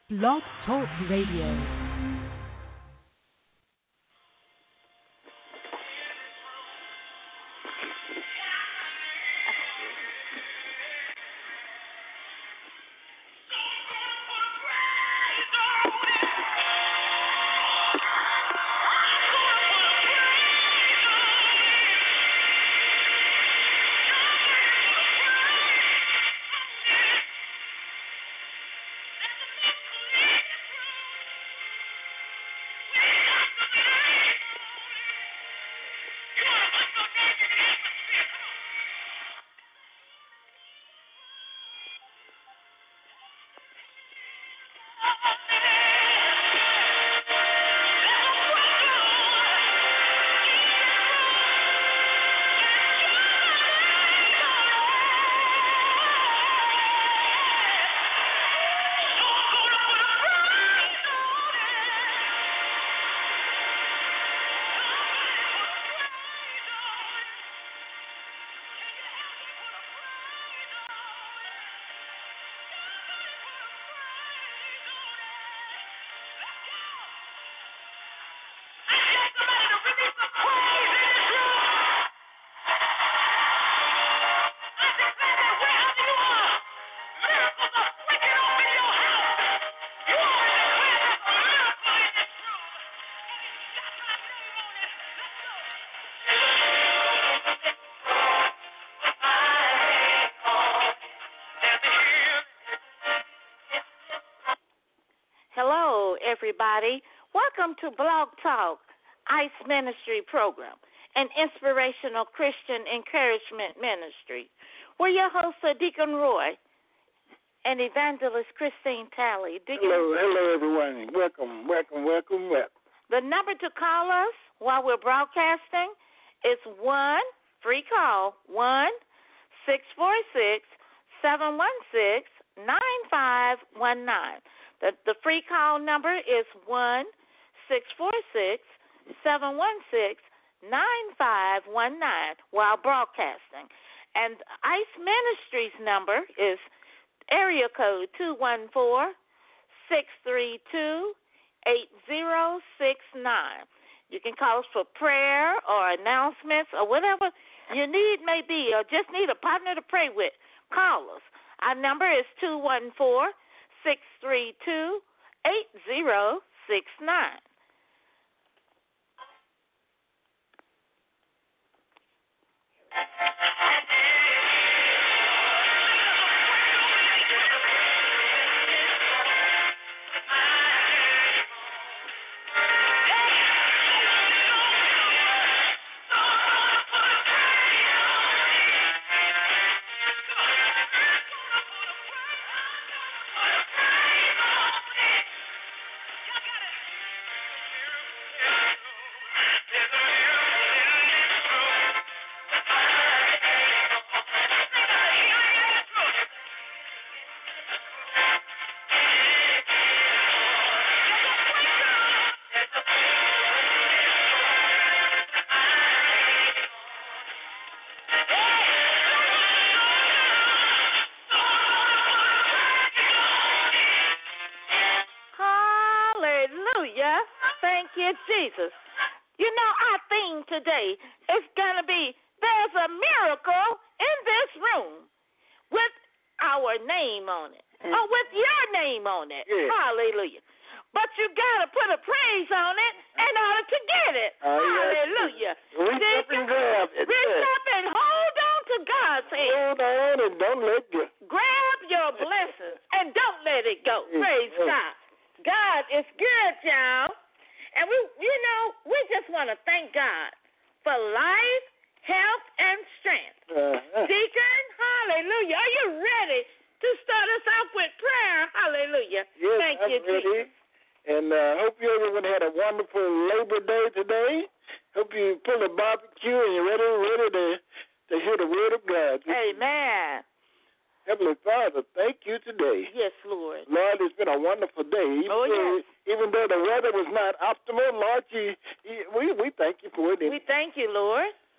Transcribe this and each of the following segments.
Blog Talk Radio. Hello, everybody. Welcome to Blog Talk ICE Ministry Program, an inspirational Christian encouragement ministry. We're your hosts, Deacon Roy and Evangelist Christine Talley. Hello, everyone. Welcome. The number to call us while we're broadcasting is free call, 1-646-716-9519. The free call number is 1-646-716-9519 while broadcasting. And ICE Ministries number is area code 214-632-8069. You can call us for prayer or announcements or whatever your need may be, or just need a partner to pray with. Call us. Our number is 214-632-8069. Thank you, Jesus. You know, our theme today is going to be there's a miracle in this room with our name on it, or with your name on it. Yeah. Hallelujah. But you got to put a praise on it in order to get it. Hallelujah. Reach up and grab it. Reach up and hold on to God's hand. Hold on and don't let go. Grab your blessings and don't let it go. Praise God. God is good, y'all. And we just want to thank God for life, health, and strength. Deacon, hallelujah. Are you ready to start us off with prayer? Hallelujah. Yes, thank I'm you, ready. Jesus. And hope you everyone had a wonderful Labor Day today. Hope you pulled a barbecue and you're ready to hear the word of God. Amen. Heavenly Father, thank you today. Yes, Lord. Lord, it's been a wonderful day. Even though the weather was not optimal, Lord, we thank you for it. We thank you, Lord.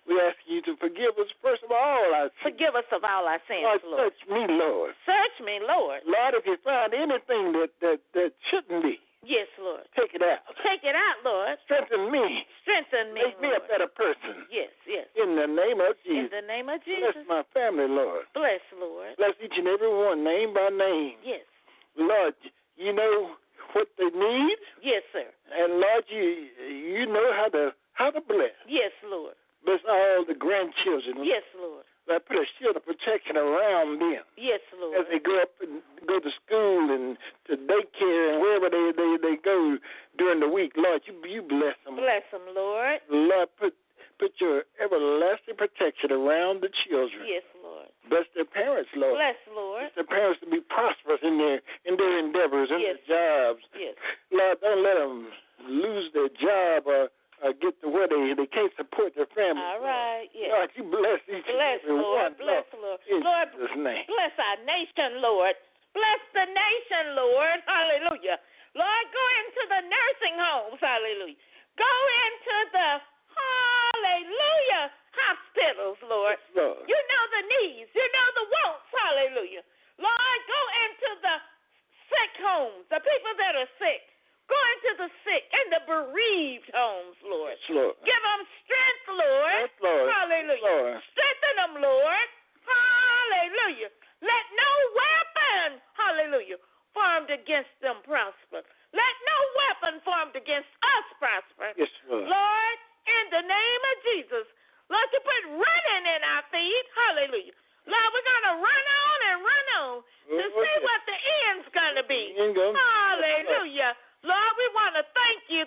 We ask you to forgive us first of all our sins. Forgive us of all our sins, Lord, Lord. search me, Lord. Search me, Lord. Lord, if you find anything that shouldn't be, Yes, Lord. take it out. Take it out, Lord. Strengthen me. Strengthen me, Make me a Lord. better person. Yes, yes. In the name of In Jesus. the name of Jesus. Bless my family, Lord. Bless, Lord. Bless each and every one, name by name. Yes. Lord, you know what they need, Yes, sir. and Lord, you know how to bless. Yes, Lord. Bless all the grandchildren. Yes, Lord. Lord, put a shield of protection around them Yes, Lord. as they go up and go to school and to daycare and wherever they go during the week. Lord, you bless them. Bless them, Lord. Lord, put your everlasting protection around the children. Yes, Lord. Bless their parents, Lord. Bless, Lord. Bless their parents to be prosperous in their endeavors, in Yes. their jobs. Yes. Lord, don't let them lose their job or get to where they can't support their family. All right. Yes. Lord, you bless each Bless, and every Lord. one. Bless, Lord. In Lord, Jesus' name. bless our nation, Lord. Bless the nation, Lord. Hallelujah. Lord, go into the nursing homes. Hallelujah. Go into the, hallelujah, hospitals, Lord. Yes, Lord. You know the needs. You know the wants. Hallelujah. Lord, go into the sick homes, the people that are sick. Go into the sick and the bereaved homes, Lord. Yes, Lord. Give them strength, Lord. Yes, Lord. Hallelujah. Yes, Lord. Strengthen them, Lord. Hallelujah. Let no weapon, hallelujah, formed against them prosper. Let no weapon formed against us prosper. Yes, Lord. Lord, in the name of Jesus, Lord, you put running in our feet. Hallelujah. Lord, we're going to run on and run on to see what the end's going to be. Hallelujah. Lord, we want to thank you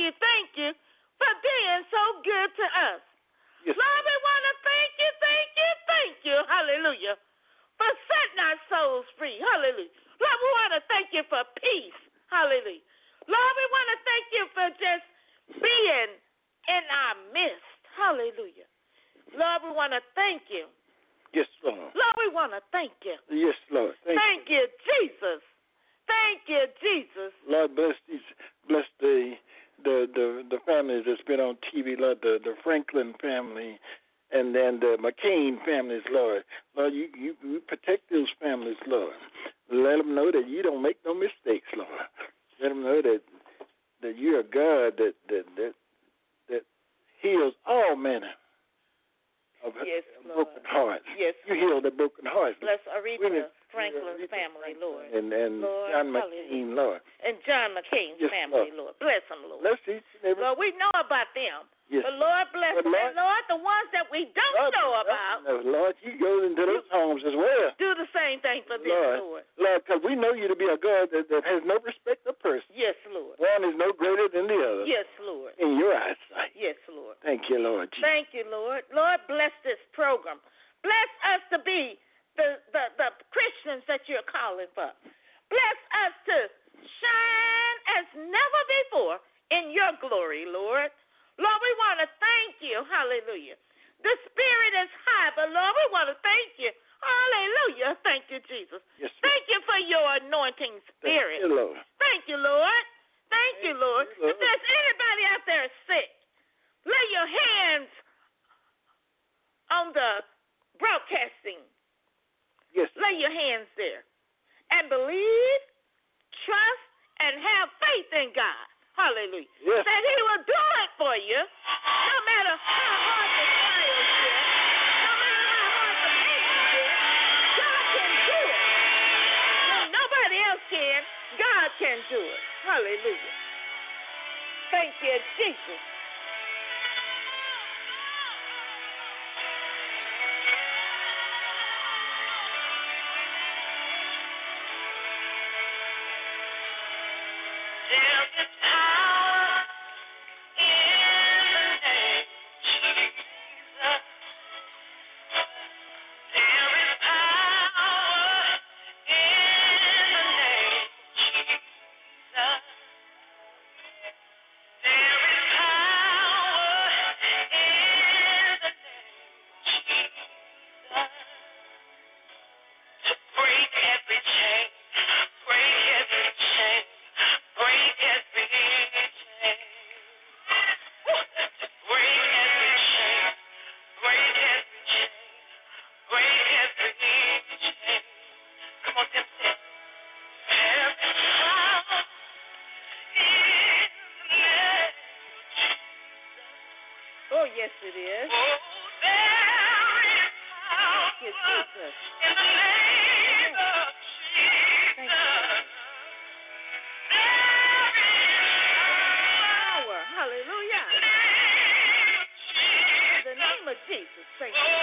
for being so good to us. Yes. Lord, we want to thank you, hallelujah, for setting our souls free. Hallelujah. Lord, we want to thank you for peace. Hallelujah. Lord, we want to thank you for just being in our midst. Hallelujah. Lord, we want to thank you. Yes, Lord. Lord, we want to thank you. Yes, Lord. Thank you, Jesus. Thank you, Jesus. Lord, bless the families that's been on TV, Lord, the Franklin family and then the McCain families, Lord. Lord, you protect those families, Lord. Let them know that you don't make no mistakes, Lord. Let them know that you're a God that heals all manner of broken hearts. Yes. You heal the broken hearts. Bless Aretha Franklin's family, Lord. And Lord, John McCain, Lord. And John McCain's Yes, family, Lord. Bless them, Lord. Bless each and every. Lord, we know about them. Yes. But Lord, bless them. And Lord, the ones that we don't know about, Lord, you go into those homes as well. do the same thing for them, Lord. Lord, because we know you to be a God that has no respect of person. Yes, Lord. One is no greater than the other. Yes, Lord. In your eyesight. Yes, Lord. Thank you, Lord. Thank you, Lord. Lord, bless this program. Bless us to be the Christians that you're calling for. Bless us to shine as never before in your glory, Lord. Lord, we want to thank you. Hallelujah. The Spirit is high, but Lord, we want to thank you. Hallelujah. Thank you, Jesus. Yes, thank you for your anointing Spirit. Thank you, Lord. Thank you, Lord. Thank you, Lord. If there's anybody out there sick, lay your hands on the broadcasting. Yes. Lay your hands there and believe, trust, and have faith in God. Hallelujah. Yes. That He will do it for you, no matter how hard the trials get, no matter how hard the pain get. God can do it. When nobody else can, God can do it. Hallelujah. Thank you, Jesus. Break every chain, break every yes, it is. Thank you, Jesus. In the name of Jesus. Thank you. Power. Hallelujah. In the name of Jesus. Thank you.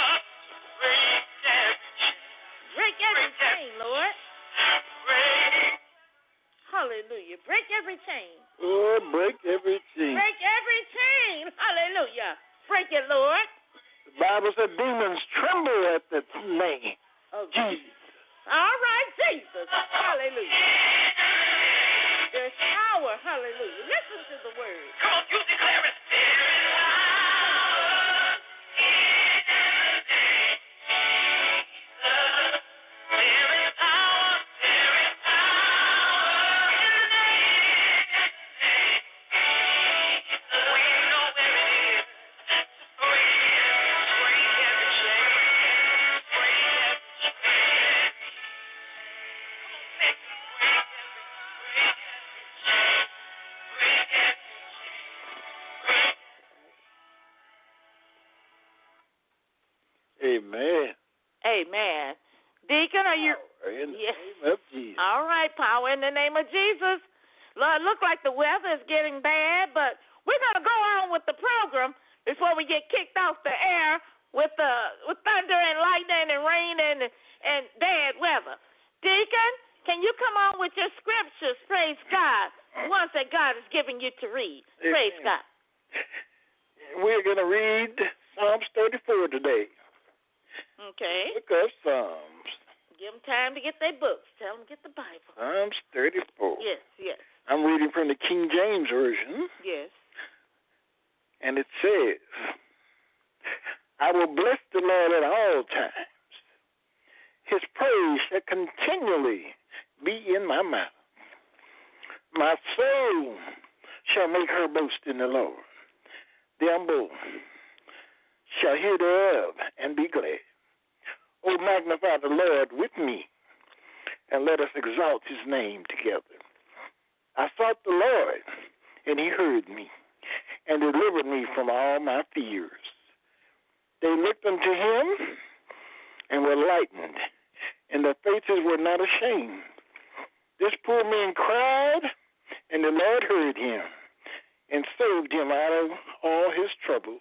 Break every chain, Lord. Hallelujah. Break every chain. Oh, break every chain. Break every chain. Hallelujah. Break it, Lord. The Bible said demons tremble at the name. Oh, Jesus. All right, Jesus. Hallelujah. There's power. Hallelujah. Listen to the word. Come on, you declare it. Amen. Amen. Deacon, are you? In the Yes. name of Jesus. All right, power in the name of Jesus. Lord, look like the weather is getting bad, but we're going to go on with the program before we get kicked off the air with thunder and lightning and rain and bad weather. Deacon, can you come on with your scriptures, praise God, ones that God has given you to read? Praise Amen. God. We're going to read Psalms 34 today. Okay. Look up Psalms. Give them time to get their books. Tell them to get the Bible. Psalms 34. Yes, yes, I'm reading from the King James Version, yes. and it says, I will bless the Lord at all times. His praise shall continually be in my mouth. My soul shall make her boast in the Lord. The humble shall hear thereof and be glad. O magnify the Lord with me, and let us exalt his name together. I sought the Lord, and he heard me, and delivered me from all my fears. They looked unto him, and were lightened, and their faces were not ashamed. This poor man cried, and the Lord heard him, and saved him out of all his troubles.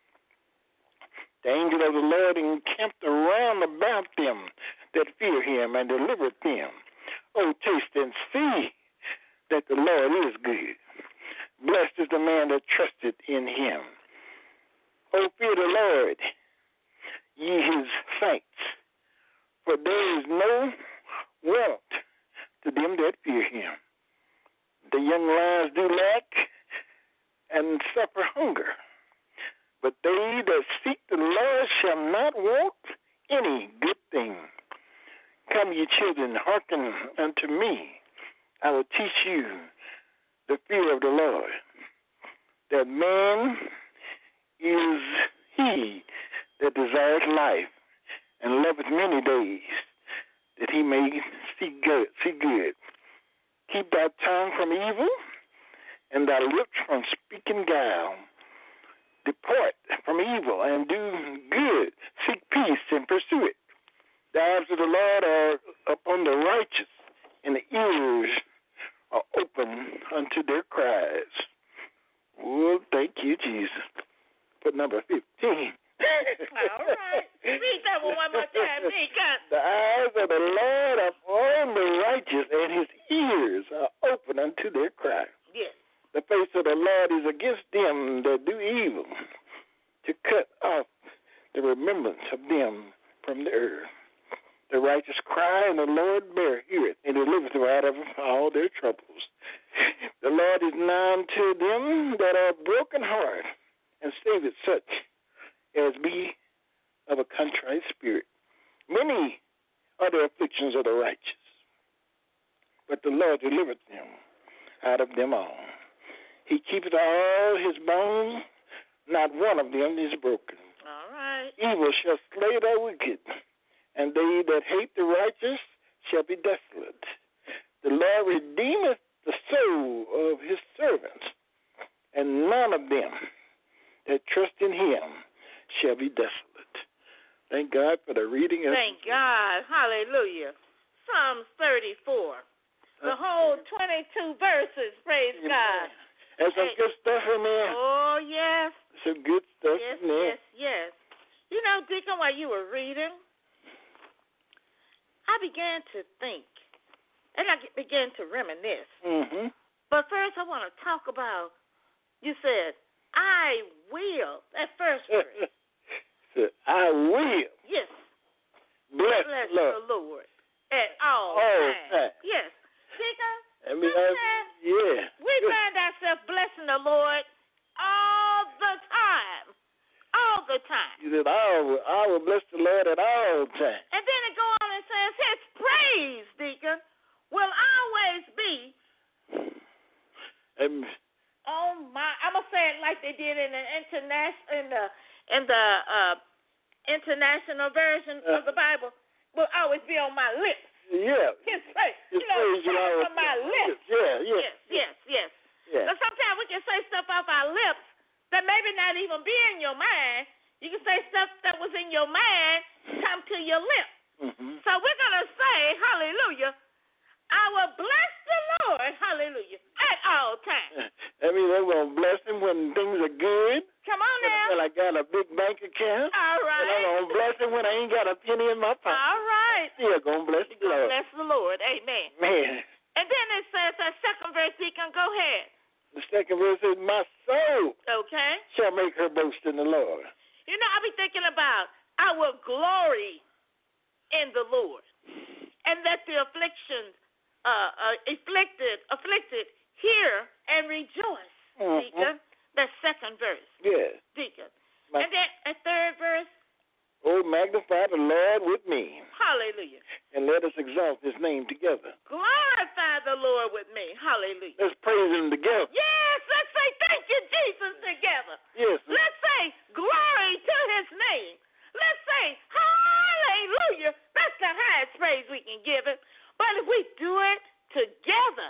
The angel of the Lord encamped around about them that fear him, and delivered them. Oh, taste and see that the Lord is good. Blessed is the man that trusted in him. Oh, fear the Lord, ye his saints, for there is no want to them that fear him. The young lions do lack and suffer hunger, but they that seek the Lord shall not want any good thing. Come, ye children, hearken unto me. I will teach you the fear of the Lord. That man is he that desires life and loveth many days, that he may see good. Keep thy tongue from evil, and thy lips from speaking guile. Depart from evil and do good. Seek peace and pursue it. The eyes of the Lord are upon the righteous, and the ears are open unto their cries. Oh, thank you, Jesus. Put number 15. All right. Read that one more time, Deacon. The eyes of the Lord are upon the righteous, and his ears are open unto their cries. Yes. The face of the Lord is against them that do evil, to cut off the remembrance of them from the earth. The righteous cry, and the Lord heareth, and delivers them out of all their troubles. The Lord is nigh unto them that are broken heart, and saveth such as be of a contrite spirit. Many are the afflictions of the righteous, but the Lord delivereth them out of them all. He keepeth all his bones, not one of them is broken. All right. Evil shall slay the wicked, and they that hate the righteous shall be desolate. The Lord redeemeth the soul of his servants, and none of them that trust shall be desolate. Thank God for the reading of Thank God. Hallelujah. Psalms 34. The whole 22 verses. Praise God. There's some good stuff in there. Oh, yes. Some good stuff Yes, in there. yes, yes. You know, Deacon, while you were reading, I began to think, and I began to reminisce. Mm-hmm. But first, I want to talk about, you said, I will, that first verse. So, I will Yes. bless Bless the Lord. the Lord at all Time. times. Yes. Deacon, I mean, sometimes yeah. we find ourselves blessing the Lord all the time. All the time. He said, I will bless the Lord at all times. And then it go on and says, his praise, Deacon, will always be And on my, I'm going to say it like they did in the international version of the Bible, will always be on my lips. yeah. His praise. His praise will praise always on my lips. Yeah. Yes. Yeah. But sometimes we can say stuff off our lips that maybe not even be in your mind. You can say stuff that was in your mind come to your lips. Mm-hmm. So we're going to say, hallelujah, I will bless the Lord, hallelujah, at all times. I mean, they're going to bless him when things are good. Come on now. When I got a big bank account. All And I'm right. going to bless him when I ain't got a penny in my pocket. All right. Still going to bless the You're going to Lord. bless the Lord. Amen. Man. And then it says that second verse, Deacon, go ahead. The second verse says, my soul Okay. shall make her boast in the Lord. You know, I be thinking about I will glory in the Lord, and that the afflicted hear and rejoice. Mm-hmm. Deacon, that second verse. Yes. Deacon. And then a third verse. Oh, magnify the Lord with me, Hallelujah. and let us exalt his name together. Glorify the Lord with me. Hallelujah. Let's praise him together. Yes, let's say thank you, Jesus, together. Yes. Let's say glory to his name. Let's say hallelujah. That's the highest praise we can give it. But if we do it together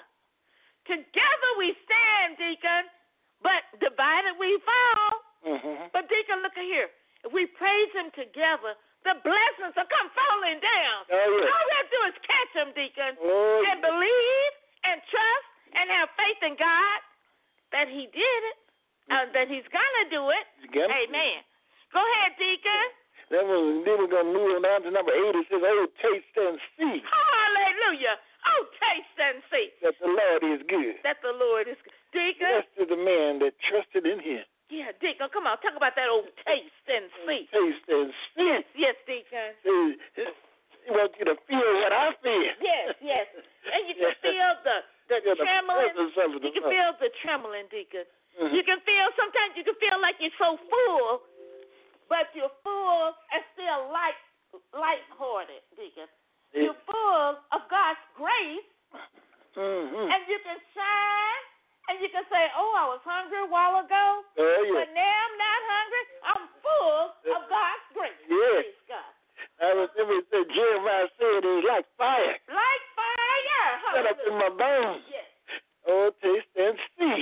we stand, Deacon, but divided we fall. Mm-hmm. But Deacon, look at here. If we praise him together, the blessings will come falling down. Oh, yeah. All we have to do is catch them, Deacon, Oh, and believe and trust and have faith in God that he did it, that he's going to do it. Amen. Go ahead, Deacon. Then we're going to move on down to number 8. It says, oh, taste and see. Hallelujah. Oh, taste and see. That the Lord is good. That the Lord is good. Deacon. Blessed is the man that trusted in him. Yeah, Deacon, come on. Talk about that old taste and see. Taste and see. Yes, Deacon. He wants you to feel what I feel. Yes. And you can feel the trembling. You can feel the trembling, Deacon. Mm-hmm. You can feel, sometimes you can feel like you're so full, but you're full and still lighthearted, Deacon. You're full of God's grace, and you can shine, and you can say, oh, I was hungry a while ago, but now I'm not hungry. I'm full of God's grace. Yes. Praise God. I remember that Jeremiah said it was like fire. Like fire. Set up in my bones. Yes. Oh, taste and see.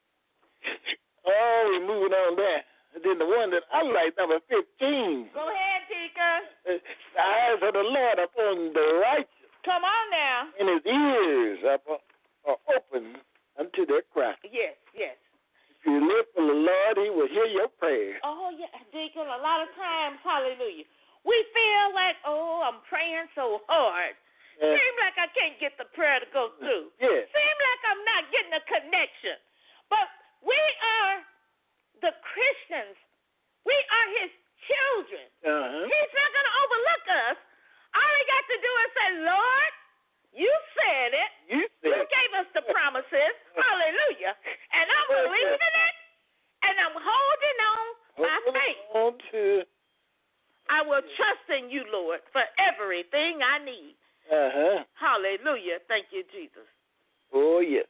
Oh, we're moving on there. And then the one that I like, number 15. Go ahead, Deacon. The eyes of the Lord upon the righteous. Come on now. And his ears are open unto their cry. Yes. If you live for the Lord, he will hear your prayer. Oh, yeah, Deacon, a lot of times, hallelujah, we feel like, oh, I'm praying so hard. Seems like I can't get the prayer to go through. Yes. Seems like I'm not getting a connection. But we are the Christians. We are his children. He's not going to overlook us. All we got to do is say, Lord, you said it. You gave us the promises. Hallelujah. And I'm believing in it, and I'm holding on by faith. I will trust in you, Lord, for everything I need. Hallelujah. Thank you, Jesus. Oh, yes.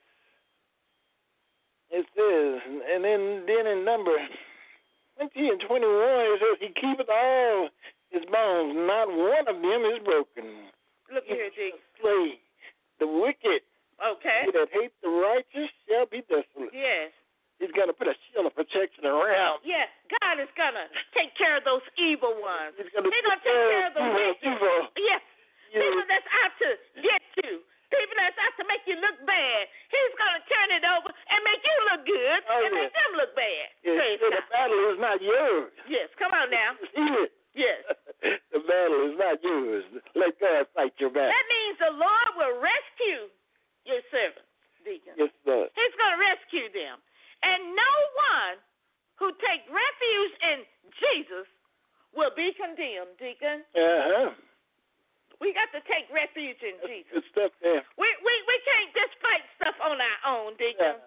It says, and then in number 20 and 21, it says, he keepeth all his bones, not one of them is broken. Look here, Deacon. Slay the wicked. Okay. He that hate the righteous shall be desolate. Yes. He's going to put a shield of protection around. Yes. God God is going to take care of those evil ones. He's going to take care of the wicked. evil. Yes. Yeah. People that's out to get you. People that's out to make you look bad. He's going to turn it over and make you look good and make them look bad. Yes. So the battle is not yours. Yes, come on now. Yes. The battle is not yours. Let God fight your battle. That means the Lord will rescue your servants, Deacon. Yes, Lord. He's going to rescue them. And no one who take refuge in Jesus will be condemned, Deacon. Uh-huh. We got to take refuge in That's Jesus. good stuff there. We can't just fight stuff on our own, Deacon.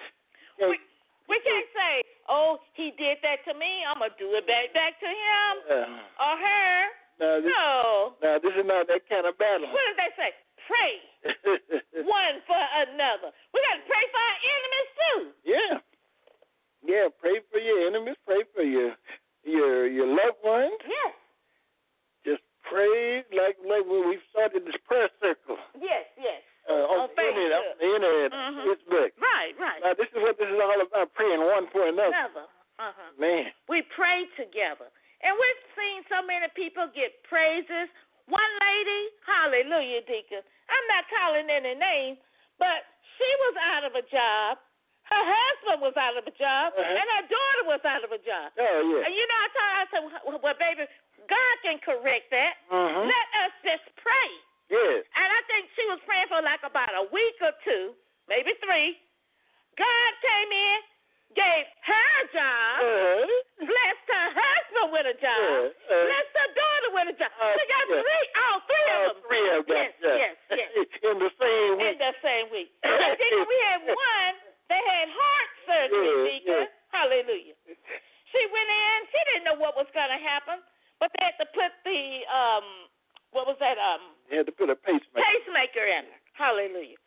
We can't say, oh, he did that to me, I'm going to do it back to him or her. No. This is not that kind of battle. What did they say? Pray one for another. We got to pray for our enemies too. Yeah. Yeah, pray for your enemies, pray for your loved ones. Yes. Just pray like when we started this prayer circle. Yes. On the internet, Facebook. Right. Now, this is what this is all about, praying one for another. Man. We pray together. And we've seen so many people get praises. One lady, hallelujah, Deacon, I'm not calling any names, but she was out of a job. Her husband was out of a job, and her daughter was out of a job. Oh, yeah. And you know, I told her, I said, well, baby, God can correct that. Let us just pray. Yes. And I think she was praying for like about a week or two, maybe 3. God came in, gave her a job, blessed her husband with a job, blessed her daughter with a job. We got all three of them. 3 of them. Yes. In the same week. In the same week. And then we had one that had heart surgery, Deacon. Hallelujah. She went in. She didn't know what was going to happen, but they had to put the, what was that? They had to put a pacemaker. Pacemaker in her. Hallelujah.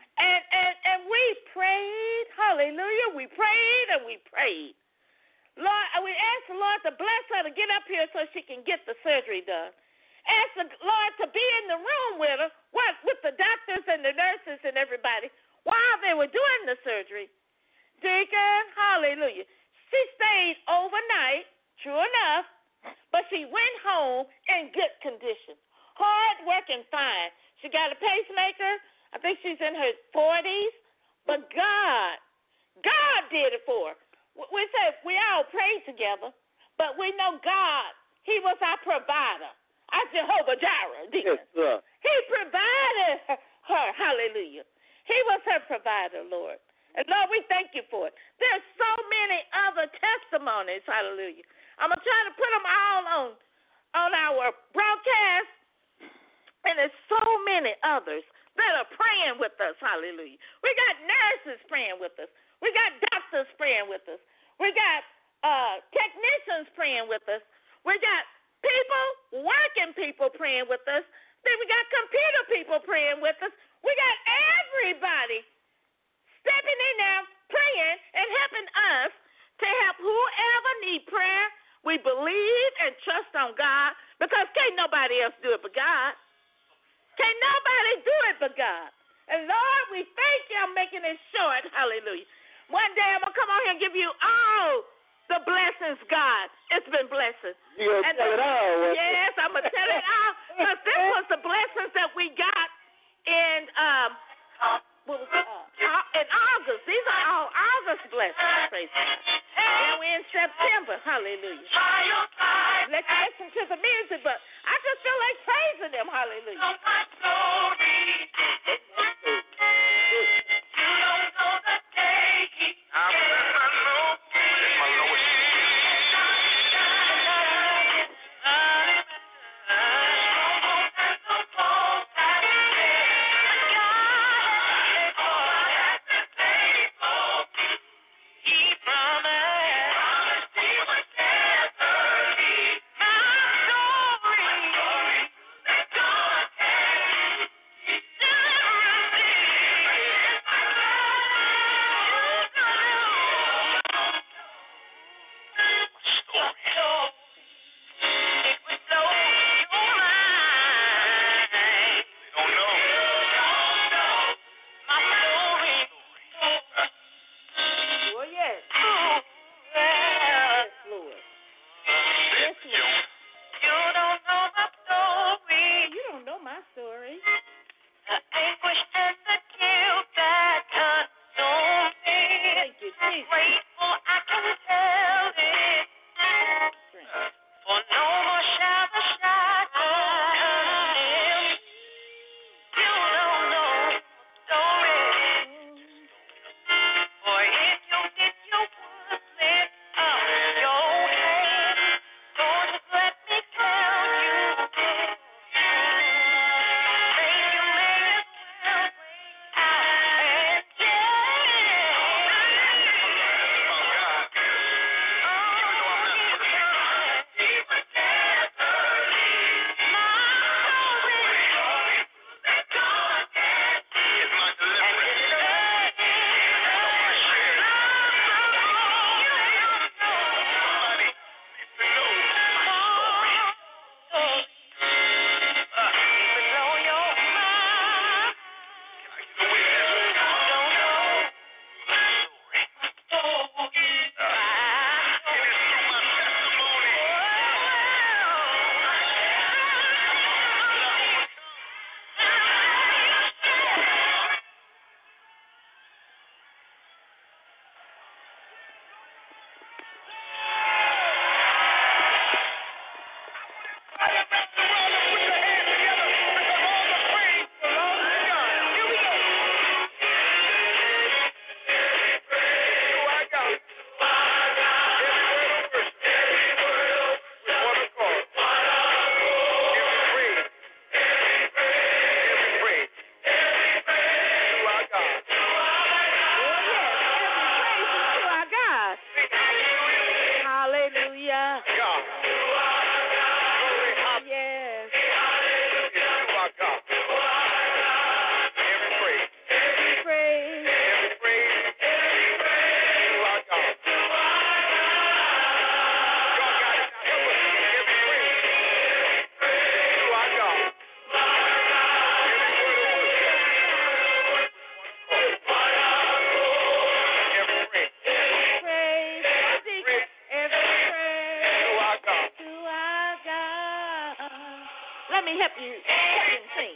And we prayed. Hallelujah. We prayed and we prayed. Lord, we asked the Lord to bless her to get up here so she can get the surgery done. Asked the Lord to be in the room with her, with the doctors and the nurses and everybody, while they were doing the surgery. Deacon, hallelujah. She stayed overnight, true enough, but she went home in good condition. Hard working, fine. She got a pacemaker. I think she's in her 40s. But God did it for her. We said we all prayed together, but we know God, he was our provider. Our Jehovah Jireh, Deacon. Yes, sir. He provided her, hallelujah. He was her provider, Lord. And, Lord, we thank you for it. There's so many other testimonies, hallelujah. I'm going to try to put them all on our broadcast, and there's so many others that are praying with us, hallelujah. We got nurses praying with us. We got doctors praying with us. We got technicians praying with us. We got working people praying with us. Then we got computer people praying with us. We got everybody stepping in there, praying and helping us to help whoever need prayer. We believe and trust on God because can't nobody else do it but God. Can't nobody do it but God. And Lord, we thank you. I'm making it short. Hallelujah. One day I'm going to come on here and give you all the blessings, God. It's been blessings. You're going to tell it all. Yes, I'm going to tell it all. Because this was the blessings that we got in in August. These are all August blessings. Praise God. And we're in September. Hallelujah. Let's listen to the music, but I just feel like praising them. Hallelujah. grateful I can tell it. For no more shall the shadow condemn. You don't know the story. For if you get your words lit up your hand, don't just let me tell you this. Think you may as well break out and let me help you sing.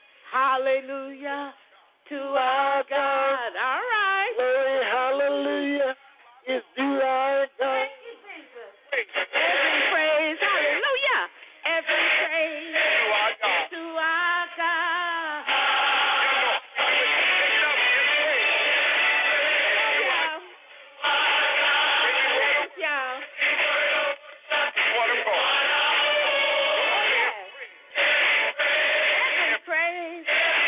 Hallelujah to our God. All right. Glory, hallelujah, is due our God. Thank you, Jesus. Every praise, hallelujah. Every praise to our God. Yeah. Praise.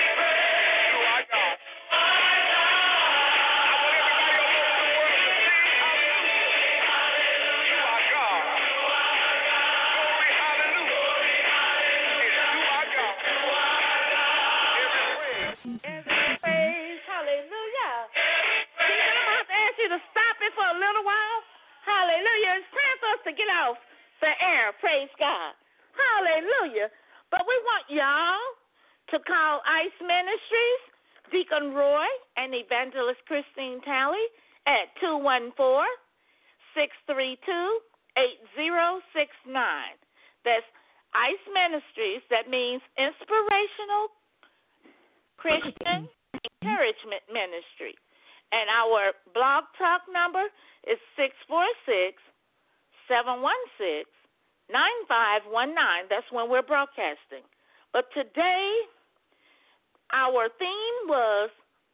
Every praise. Hallelujah. I'm going to have to ask you to stop it for a little while. Hallelujah. It's time for us to get off the air. Praise God. Hallelujah. But we want y'all to call Ice Ministries, Deacon Roy, and Evangelist Christine Talley at 214-632-8069. That's Ice Ministries. That means Inspirational Christian Encouragement Ministry. And our blog talk number is 646-716-9519. That's when we're broadcasting. But today, our theme was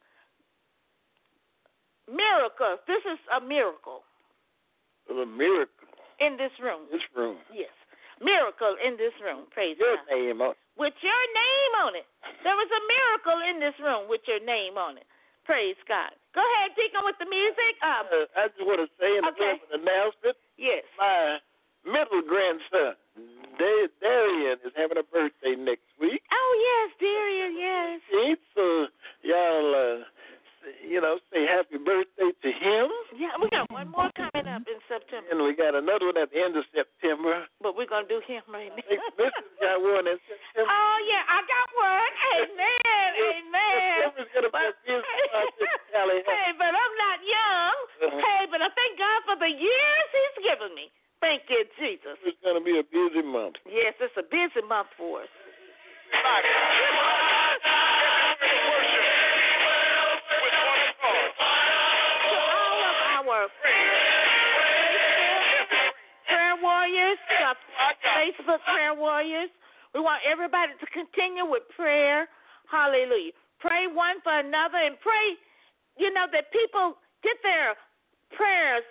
miracles. This is a miracle. A miracle. In this room. This room. Yes. Miracle in this room. Praise Your God. name on it. With your name on it. There was a miracle in this room with your name on it. Praise God. Go ahead, Deacon, with the music. I just want to say in Okay. an announcement, Yes. my middle grandson, Darian, is having a birthday next week. Oh, yes, Darian, yes. So y'all, say happy birthday to him. Yeah, we got one more coming up in September. And we got another one at the end of September. But we're going to do him right now. Mrs. got one in September. Oh, yeah, I got one. Amen, amen. September's going to be a busy month, Sally. Hey, but I'm not young. Hey, but I thank God for the years he's given me. Thank you, Jesus. It's going to be a busy month. Yes, it's a busy month for us. To all of our prayer warriors. We want everybody to continue with prayer. Hallelujah. Pray one for another and pray, that people get their prayers,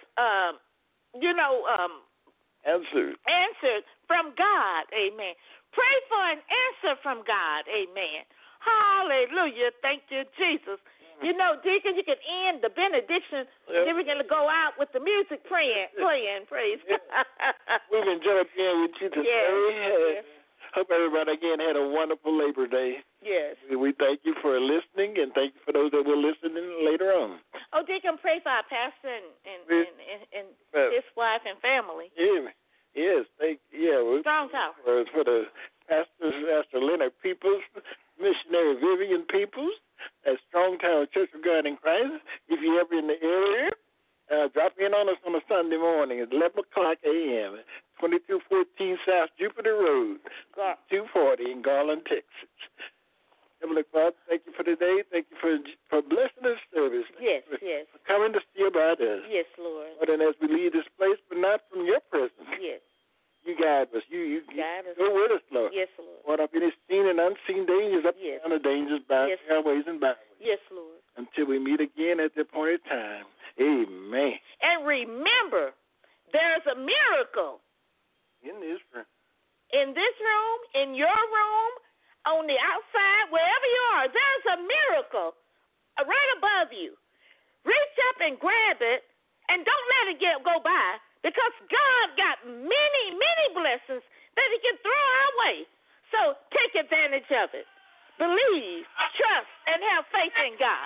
answered from God. Amen. Pray for an answer from God. Amen. Hallelujah. Thank you, Jesus. Deacon, you can end the benediction. Then we're going to go out with the music playing. Praise God. We've enjoyed being with you today. Yes. Hope everybody again had a wonderful Labor Day. Yes. We thank you for listening, and thank you for those that will listen later on. Oh, Deacon, pray for our pastor and his wife and family. Yeah. Yes. Strong Tower. For the Pastor Leonard Peoples, Missionary Vivian Peoples, at Strong Tower Church of God in Christ. If you're ever in the area, drop in on us on a Sunday morning at 11 o'clock a.m., 2214 South Jupiter Road, 240 in Garland, Texas. Heavenly Father, thank you for today. Thank you for blessing this service. Yes. For coming to see about us. Yes, Lord. But then as we leave this place, but not from your presence. Yes. You guide us. You guide us. Go with us, Lord. Yes, Lord. What up any seen and unseen dangers, up and down the dangers, by airways and byways. Yes, Lord. Until we meet again at the appointed time. Amen. And remember, there's a miracle. In this room. In this room, in your room, on the outside, wherever you are, there's a miracle right above you. Reach up and grab it, and don't let it go by, because God got many, many blessings that he can throw our way. So take advantage of it. Believe, trust, and have faith in God.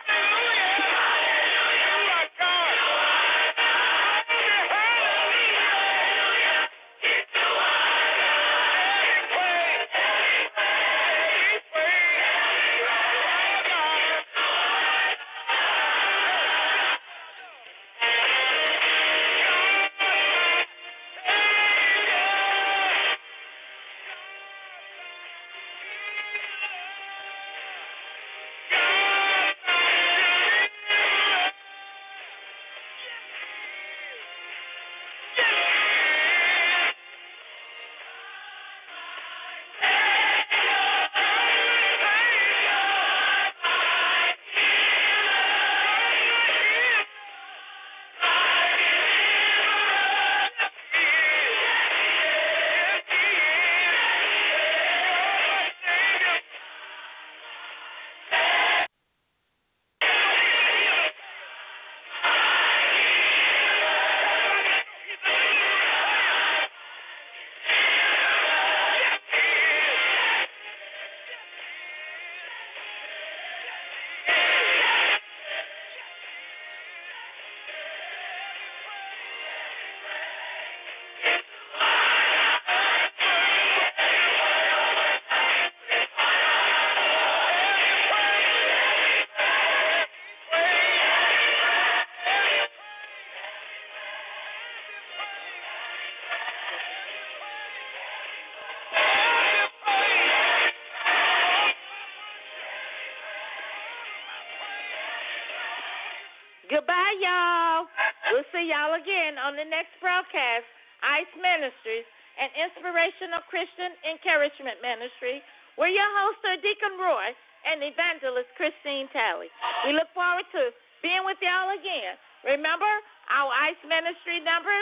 Goodbye, y'all. We'll see y'all again on the next broadcast, ICE Ministries, an inspirational Christian encouragement ministry. We're your hosts are Deacon Roy and evangelist Christine Talley. We look forward to being with y'all again. Remember, our ICE Ministry number,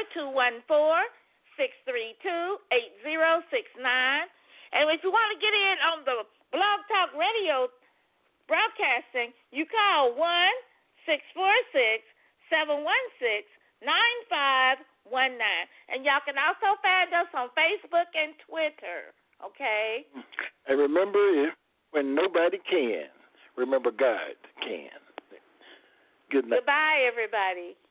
214-632-8069. And if you want to get in on the Blog Talk Radio broadcasting, you call 1-646-716-9519. And y'all can also find us on Facebook and Twitter, okay? And remember, when nobody can, remember God can. Good night. Goodbye, everybody.